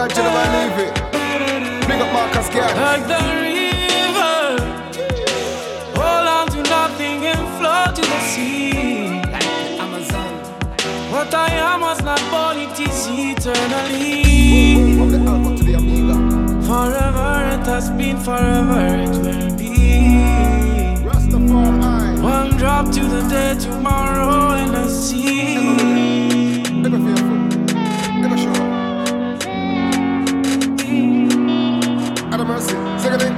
bad you never leave it. Big up Marcus Garrett. Like the river, hold on to nothing and flow to the sea. Like the Amazon. What I am was not born, it is eternally. From the Alpha to the Omega. Forever it has been, forever it will be. Rastafari. One drop to the day, tomorrow in the sea. Never fearful, never sure. Out of mercy, seconding.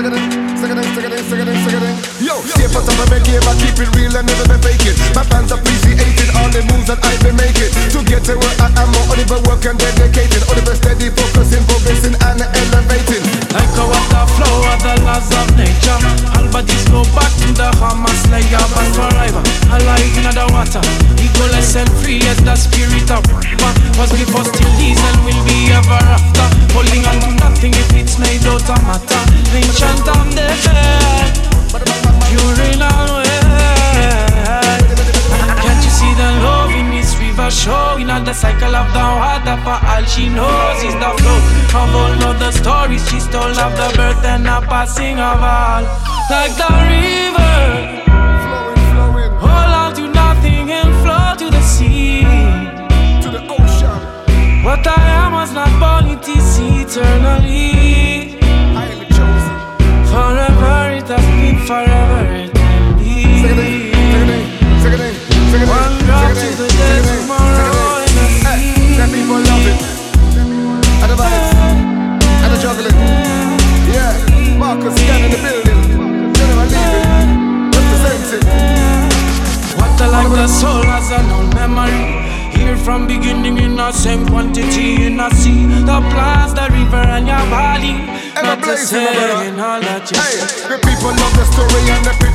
Yo, stay for time, I make game, I keep it real and never be faking. My fans appreciated all the moves that I've been making. To get to where I am, more only work and dedicated. Only steady, focusing, progressing and elevating. Like a water flow of the laws of nature. All bodies go back to the Hamas slayer, but forever alive in the water. Egoless and free as the spirit of river. Was before still is and will be ever after. Holding on to nothing if it's made out of matter. Ancient and the dead, pure in all ways. Can't you see the love in this river showing on the cycle of the water? For all she knows is the flow of all of the stories she stole of the birth and the passing of all. Like the river, Flowing, hold on to nothing and flow to the sea. to the ocean. What I am was not born, it is eternally. Highly chosen. Forever it has been, forever it will be. One drop to the day, tomorrow in the sea. That people love it. And the vibes. And the juggling. Yeah. Marcus Garrett in the building. Never leave it. Representing. What I like the soul has an old memory. Here from beginning in the same quantity in the sea. The plants, the river and your body. Not the same in all that you Hey, the people love the story and the